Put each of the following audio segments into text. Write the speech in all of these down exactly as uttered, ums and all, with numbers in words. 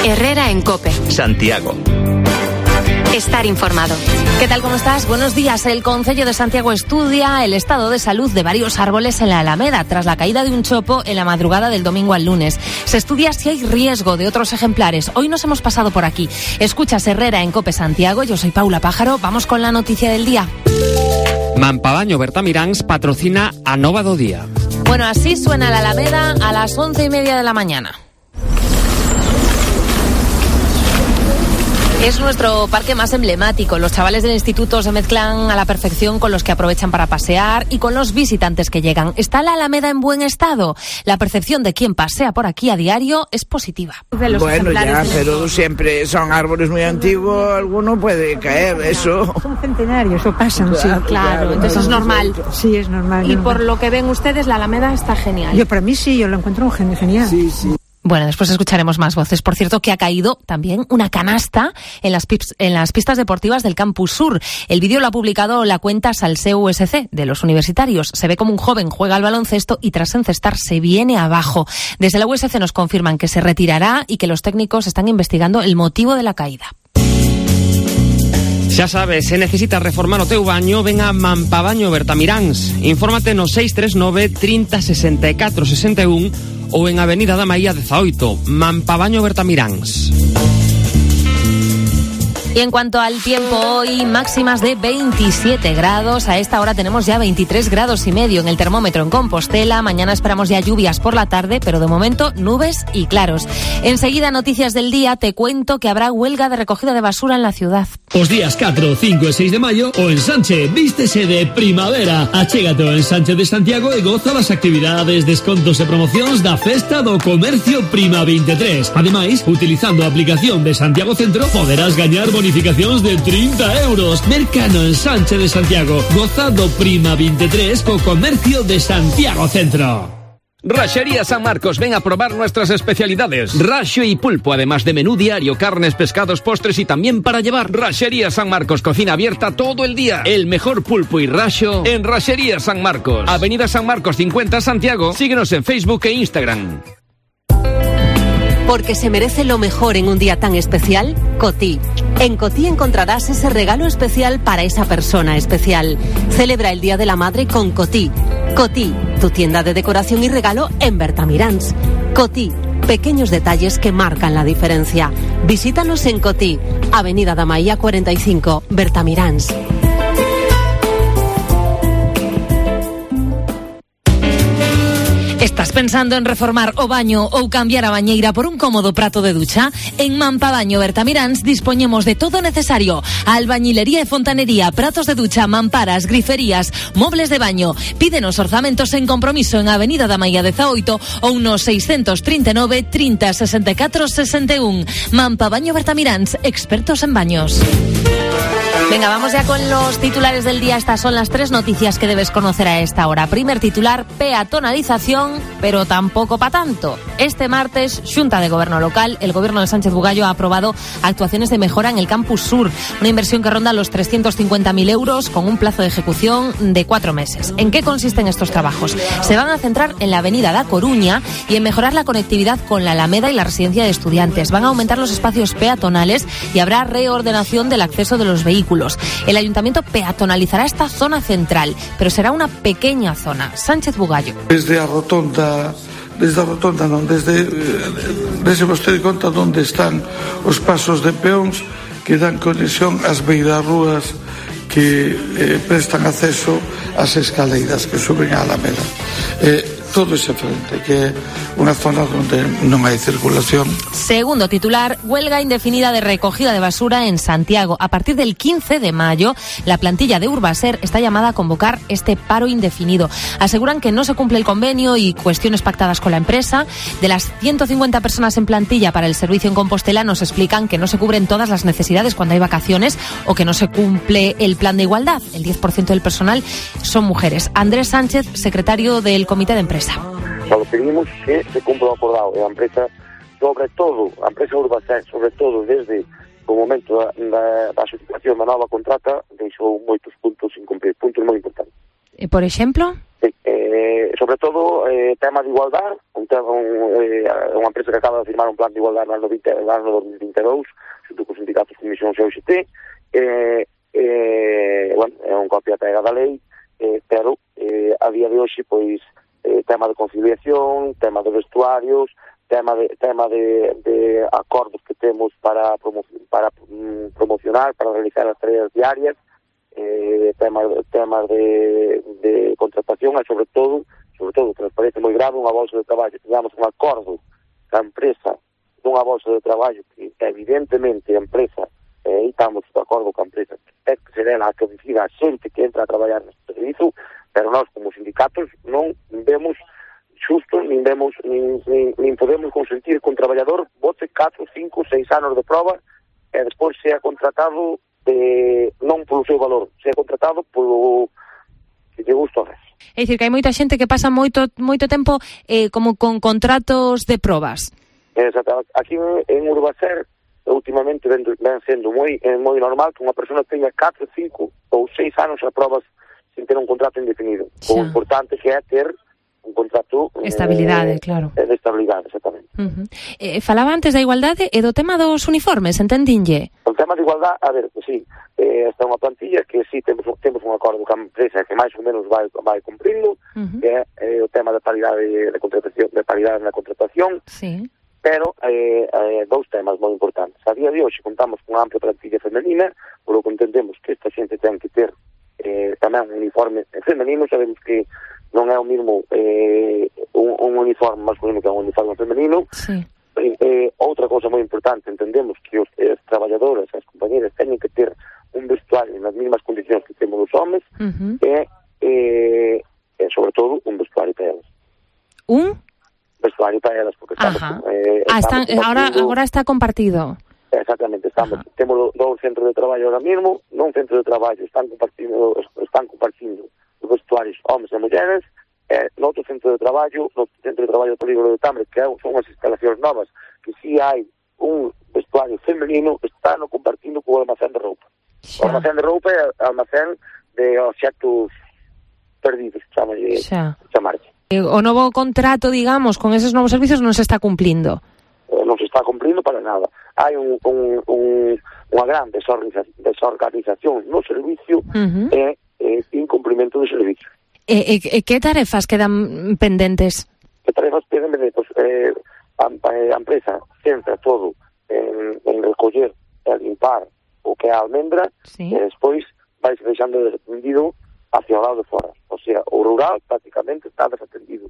Herrera en COPE. Santiago. Estar informado. ¿Qué tal, cómo estás? Buenos días. El Concello de Santiago estudia el estado de salud de varios árboles en la Alameda tras la caída de un chopo en la madrugada del domingo al lunes. Se estudia si hay riesgo de otros ejemplares. Hoy nos hemos pasado por aquí. Escuchas Herrera en COPE Santiago. Yo soy Paula Pájaro. Vamos con la noticia del día. Mampabaño Bertamiráns patrocina a Nova do Día. Bueno, así suena la Alameda a las once y media de la mañana. Es nuestro parque más emblemático. Los chavales del instituto se mezclan a la perfección con los que aprovechan para pasear y con los visitantes que llegan. ¿Está la Alameda en buen estado? La percepción de quien pasea por aquí a diario es positiva. Bueno, ya, pero siempre son árboles muy antiguos, alguno puede caer, eso. Son centenarios, o pasan, sí. Claro, claro, entonces es normal. Sí, es normal. Y por lo que ven ustedes, la Alameda está genial. Yo, para mí sí, yo lo encuentro genial. Sí, sí. Bueno, después escucharemos más voces. Por cierto, que ha caído también una canasta en las, pips, en las pistas deportivas del Campus Sur. El vídeo lo ha publicado la cuenta Salseo U S C de los universitarios. Se ve como un joven juega al baloncesto y tras encestar se viene abajo. Desde la U S C nos confirman que se retirará y que los técnicos están investigando el motivo de la caída. Xa sabes, se necesitas reformar o teu baño, ven a Mampabaño Bertamiráns. Infórmate no seis tres nove, trinta, sesenta e catro, sesenta e un ou en Avenida da Maía dezaoito, Mampabaño Bertamiráns. Y en cuanto al tiempo, hoy máximas de veintisiete grados. A esta hora tenemos ya veintitrés grados y medio en el termómetro en Compostela. Mañana esperamos ya lluvias por la tarde, pero de momento nubes y claros. Enseguida, noticias del día, te cuento que habrá huelga de recogida de basura en la ciudad. Os días catro, cinco e seis de maio, o Ensanche vístese de primavera. Achégate ao Ensanche de Santiago e goza das actividades, descontos e promocións da Festa do Comercio Prima veintitrés. Ademais, utilizando a aplicación de Santiago Centro, poderás gañar bonificacións de trinta euros. Mercano Ensanche de Santiago. Gozado Prima veintitrés co Comercio de Santiago Centro. Raschería San Marcos, ven a probar nuestras especialidades. Racho y pulpo, además de menú diario, carnes, pescados, postres y también para llevar. Raschería San Marcos, cocina abierta todo el día. El mejor pulpo y racho en Raschería San Marcos. Avenida San Marcos cincuenta, Santiago. Síguenos en Facebook e Instagram. Porque se merece lo mejor en un día tan especial, Coty. En Coty encontrarás ese regalo especial para esa persona especial. Celebra el Día de la Madre con Coty. Coty, tu tienda de decoración y regalo en Bertamiráns. Coty, pequeños detalles que marcan la diferencia. Visítanos en Coty, Avenida da Maía cuarenta y cinco, Bertamiráns. ¿Estás pensando en reformar o baño ou cambiar a bañeira por un cómodo prato de ducha? En Mampabaño Bertamiráns dispoñemos de todo necesario: albañilería e fontanería, pratos de ducha, mamparas, griferías, mobles de baño. Pídenos orzamentos en compromiso en Avenida da Maía dezaoito ou no seiscentos trinta e nove, trinta, sesenta e catro, sesenta e un. Mampabaño Bertamiráns, expertos en baños. Venga, vamos ya con los titulares del día. Estas son las tres noticias que debes conocer a esta hora. Primer titular, peatonalización, pero tampoco para tanto. Este martes, Xunta de Gobierno Local, el Gobierno de Sánchez Bugallo ha aprobado actuaciones de mejora en el Campus Sur, una inversión que ronda los trescientos cincuenta mil euros con un plazo de ejecución de cuatro meses. ¿En qué consisten estos trabajos? Se van a centrar en la avenida da Coruña y en mejorar la conectividad con la Alameda y la residencia de estudiantes. Van a aumentar los espacios peatonales y habrá reordenación del acceso de los vehículos. El ayuntamiento peatonalizará esta zona central, pero será una pequeña zona. Sánchez Bugallo. Desde a rotonda, desde a rotonda non, desde, desde vostede conta onde están os pasos de peóns que dan conexión ás beirarrúas que eh, prestan acceso ás escaleiras que suben a Alameda. Eh, todo ese frente, que é unha zona onde non hai circulación. Segundo titular, huelga indefinida de recogida de basura en Santiago. A partir del quince de mayo, la plantilla de Urbaser está llamada a convocar este paro indefinido. Aseguran que no se cumple el convenio y cuestiones pactadas con la empresa. De las ciento cincuenta personas en plantilla para el servicio en Compostela, nos explican que no se cubren todas las necesidades cuando hay vacaciones o que no se cumple el plan de igualdad. El diez por ciento del personal son mujeres. Andrés Sánchez, secretario del Comité de Empresa. Solo pedimos que se cumpla o acordado e a empresa, sobre todo, a empresa Urbaser, sobre todo desde o momento da, da, da situación da nova contrata, deixou moitos puntos sin cumplir, puntos moi importantes. Por exemplo? Eh, sobre todo, eh, tema de igualdad, un tema, un, eh, unha empresa que acaba de firmar un plan de igualdade no ano dos mil vinte e dous, xunto cos sindicatos Comisión C O X T, eh, eh, bueno, é un copia pega da lei, eh, pero eh, a día de hoxe, pois, eh, tema de conciliación, tema de vestuarios, tema de tema de, de acordos que temos para, promo, para mm, promocionar, para realizar as tareas diarias, eh, temas temas de, de contratación e sobre todo, sobre todo, que nos parece moi grave, unha bolsa de traballo, teníamos un acordo ca empresa dunha bolsa de traballo que evidentemente a empresa, e eh, estamos de acordo ca empresa, é que será a que decida a xente que entra a traballar neste servizo, pero nós como sindicatos non vemos xusto, nin vemos, nin, nin, nin podemos consentir que un traballador bote catro, cinco, seis anos de prova e despois sea contratado eh, non polo seu valor, sea contratado polo que lle gusta. É dicir, que hai moita xente que pasa moito moito tempo eh, como con contratos de probas. Exacto. Aquí en Urbacer últimamente ven, ven sendo moi eh, moi normal que unha persona teña catro, cinco ou seis anos a probas sin ter un contrato indefinido. O importante que é ter un contrato... Estabilidade, eh, claro. De estabilidade, exactamente. Uh-huh. Eh, falaba antes da igualdade e do tema dos uniformes, entendinlle? O tema de igualdade, a ver, pues, sí, eh, está unha plantilla que sí temos, temos un acordo con a empresa que máis ou menos vai, vai cumprindo, uh-huh. que é eh, o tema de paridade de contratación, de paridade na contratación, sí. Pero eh, eh, dous temas moi importantes. A día de hoxe contamos con unha amplia plantilla femenina, polo que entendemos que esta xente ten que ter eh, tamén un uniforme femenino. Sabemos que non é o mismo eh, un, un uniforme masculino que un uniforme femenino. Sí. Eh, eh, outra cousa moi importante, entendemos que os, as traballadoras, as compañeras, teñen que ter un vestuario nas mesmas condicións que temos os homes, uh-huh. e, eh, e sobre todo un vestuario para elas. Un? Vestuario para elas, porque estamos... Eh, ah, están, ahora, ahora está compartido. Exactamente, estamos, Ajá. temos dous centros de traballo ahora mesmo, non centro de traballo, están compartindo, están compartindo os vestuarios homens e mulleres, e noutro centro de traballo, no centro de traballo do Polígono de Tambre, que son as instalacións novas, que si hai un vestuario femenino, están compartindo co almacén de roupa. O almacén de roupa é o almacén de obxectos perdidos, chamalle, chamarlle. O novo contrato, digamos, con esos novos servicios non se está cumplindo. Eh, non se está cumplindo para nada. Hai un, un, un, unha gran desorganización no servicio uh-huh. e eh, incumprimento do servicio. E, e, e que tarefas quedan pendentes? Que tarefas quedan pendentes? Pues, eh, a, a empresa centra todo en, en recoller e limpar o que é a almendra, sí. e despois vai se deixando desatendido hacia o lado de fora. O sea, o rural prácticamente está desatendido.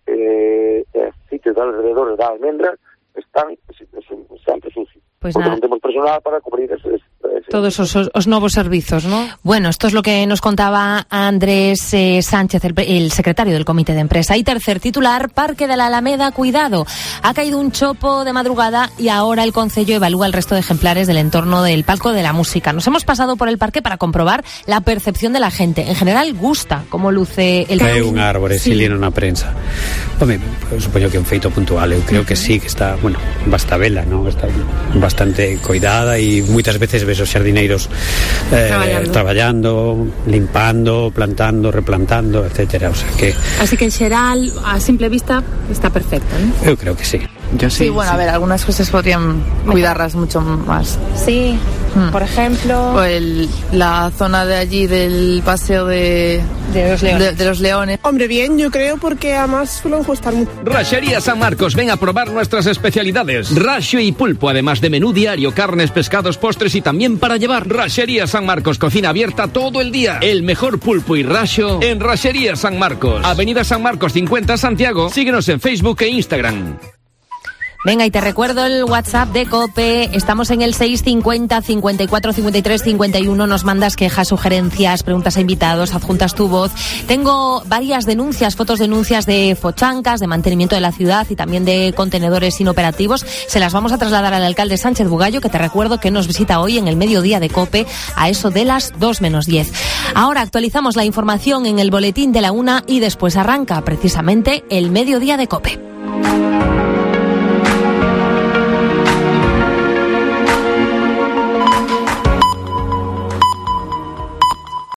Eh, eh, sitios alrededor da almendra están sempre sucios. Pues porque nada. non temos personal para cubrir ese, ese... todos os, os novos servizos, ¿no? Bueno, esto es lo que nos contaba Andrés eh, Sánchez, el, el secretario del Comité de Empresa. Y tercer titular, Parque de la Alameda, cuidado. Ha caído un chopo de madrugada y ahora el Concello evalúa el resto de ejemplares del entorno del Palco de la Música. Nos hemos pasado por el parque para comprobar la percepción de la gente. En general, gusta cómo luce el... Cae un árbore, sí. Si na prensa. Home, supoño que é un feito puntual. Eu creo que sí, que está, bueno, basta vela, ¿no? Está bastante coidada e moitas veces ves os xardineiros eh, traballando. traballando, limpando, plantando, replantando, etcétera, o sea que... Así que en xeral, a simple vista, está perfecto, ¿no? Eu creo que sí. Yo sí, sí, bueno, sí. A ver, algunas cosas podrían cuidarlas mucho más. Sí, hmm. por ejemplo... O el, la zona de allí del paseo de, de, los leones. De, de los leones. Hombre, bien, yo creo, porque además suelen gustar mucho. Raschería San Marcos, ven a probar nuestras especialidades. Racho y pulpo, además de menú diario, carnes, pescados, postres y también para llevar. Raschería San Marcos, cocina abierta todo el día. El mejor pulpo y racho en Raschería San Marcos. Avenida San Marcos cincuenta, Santiago. Síguenos en Facebook e Instagram. Venga, y te recuerdo el WhatsApp de COPE. Estamos en el seis cincuenta, cincuenta y cuatro, cincuenta y tres, cincuenta y uno. Nos mandas quejas, sugerencias, preguntas a invitados, adjuntas tu voz. Tengo varias denuncias, fotos denuncias de fochancas, de mantenimiento de la ciudad y también de contenedores inoperativos. Se las vamos a trasladar al alcalde Sánchez Bugallo, que te recuerdo que nos visita hoy en el mediodía de COPE a eso de las dos menos diez. Ahora actualizamos la información en el boletín de la una y después arranca precisamente el mediodía de COPE.